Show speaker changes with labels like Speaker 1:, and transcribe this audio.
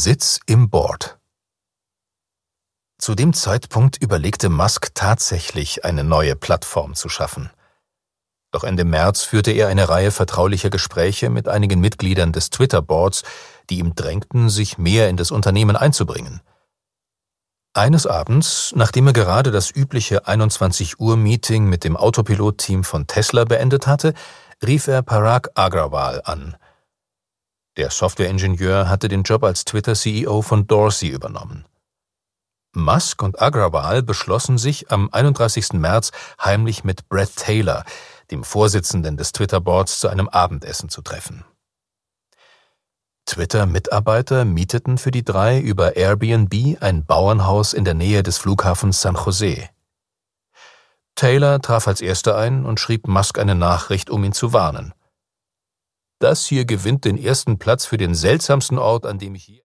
Speaker 1: Sitz im Board. Zu dem Zeitpunkt überlegte Musk tatsächlich, eine neue Plattform zu schaffen. Doch Ende März führte er eine Reihe vertraulicher Gespräche mit einigen Mitgliedern des Twitter-Boards, die ihm drängten, sich mehr in das Unternehmen einzubringen. Eines Abends, nachdem er gerade das übliche 21-Uhr-Meeting mit dem Autopilot-Team von Tesla beendet hatte, rief er Parag Agrawal an. Der Softwareingenieur hatte den Job als Twitter-CEO von Dorsey übernommen. Musk und Agrawal beschlossen sich, am 31. März heimlich mit Bret Taylor, dem Vorsitzenden des Twitter-Boards, zu einem Abendessen zu treffen. Twitter-Mitarbeiter mieteten für die drei über Airbnb ein Bauernhaus in der Nähe des Flughafens San Jose. Taylor traf als Erster ein und schrieb Musk eine Nachricht, um ihn zu warnen. »Das hier gewinnt den ersten Platz für den seltsamsten Ort, an dem ich je